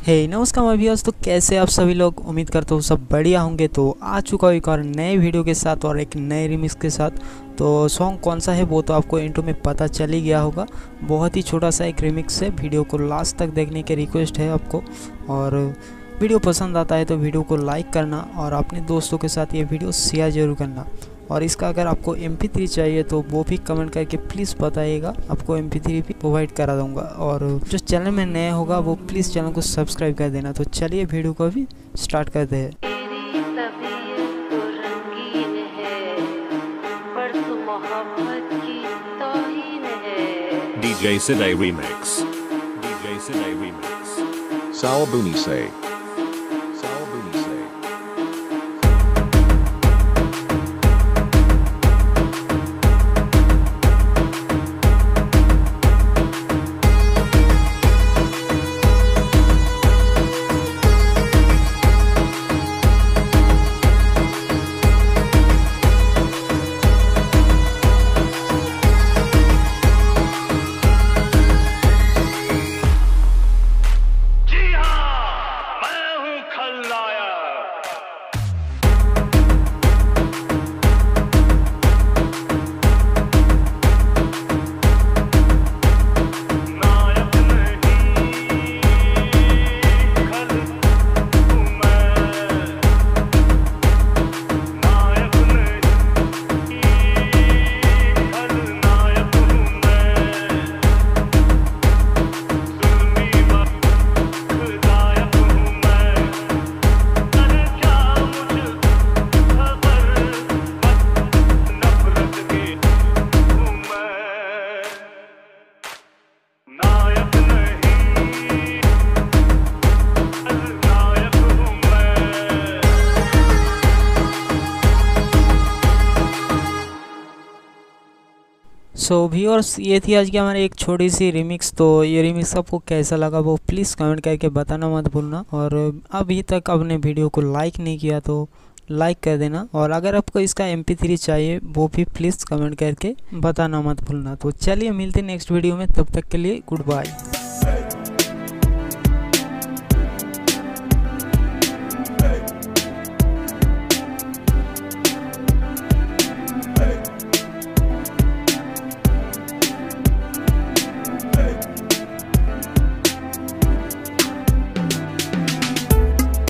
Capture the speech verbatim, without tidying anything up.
हे नमस्कार my viewers, तो कैसे आप सभी लोग। उम्मीद करता हूँ सब बढ़िया होंगे। तो आ चुका हूँ एक और नए वीडियो के साथ और एक नए रिमिक्स के साथ। तो सॉन्ग कौन सा है वो तो आपको इंट्रो में पता चल ही गया होगा। बहुत ही छोटा सा एक रिमिक्स है। वीडियो को लास्ट तक देखने की रिक्वेस्ट है आपको, और वीडियो पसंद आता है तो वीडियो को लाइक करना और अपने दोस्तों के साथ ये वीडियो शेयर जरूर करना। और इसका अगर आपको एम पी थ्री चाहिए तो वो भी कमेंट करके प्लीज़ बताइएगा, आपको एम पी थ्री भी प्रोवाइड करा दूंगा। और जो चैनल में नया होगा वो प्लीज़ चैनल को सब्सक्राइब कर देना। तो चलिए वीडियो को भी स्टार्ट करते हैं। D J Sidhay Remix. D J Sidhay Remix. Sal Bunise. Sal Bunise. So viewers, ये थी आज की हमारी एक छोटी सी रिमिक्स। तो ये रिमिक्स आपको कैसा लगा वो प्लीज़ कमेंट करके बताना मत भूलना। और अभी तक आपने वीडियो को लाइक नहीं किया तो लाइक कर देना। और अगर आपको इसका एम पी थ्री चाहिए वो भी प्लीज़ कमेंट करके बताना मत भूलना। तो चलिए मिलते हैं नेक्स्ट वीडियो में, तब तक के लिए गुड बाय।